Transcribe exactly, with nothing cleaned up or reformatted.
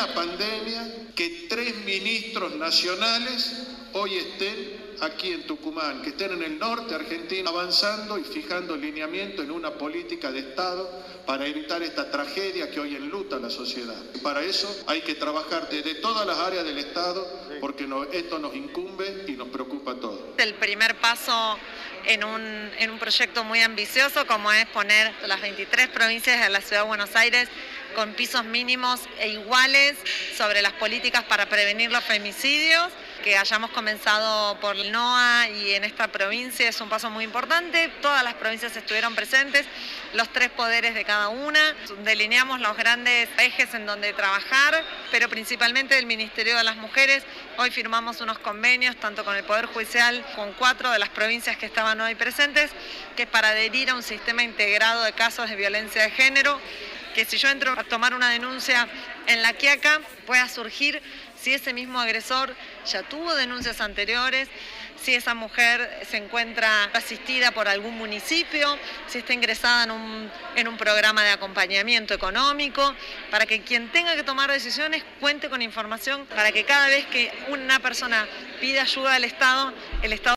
plena pandemia que tres ministros nacionales hoy estén aquí en Tucumán, que estén en el norte argentino avanzando y fijando lineamiento en una política de Estado para evitar esta tragedia que hoy enluta a la sociedad. Para eso hay que trabajar desde todas las áreas del Estado porque no, esto nos incumbe y nos preocupa a todos. El primer paso en un, en un proyecto muy ambicioso como es poner las veintitrés provincias de la Ciudad de Buenos Aires con pisos mínimos e iguales sobre las políticas para prevenir los femicidios. Que hayamos comenzado por el N O A y en esta provincia es un paso muy importante. Todas las provincias estuvieron presentes, los tres poderes de cada una. Delineamos los grandes ejes en donde trabajar, pero principalmente el Ministerio de las Mujeres. Hoy firmamos unos convenios, tanto con el Poder Judicial, con cuatro de las provincias que estaban hoy presentes, que es para adherir a un sistema integrado de casos de violencia de género, que si yo entro a tomar una denuncia en La Quiaca, pueda surgir si ese mismo agresor ya tuvo denuncias anteriores, si esa mujer se encuentra asistida por algún municipio, si está ingresada en un, en un programa de acompañamiento económico, para que quien tenga que tomar decisiones cuente con información, para que cada vez que una persona pida ayuda al Estado, el Estado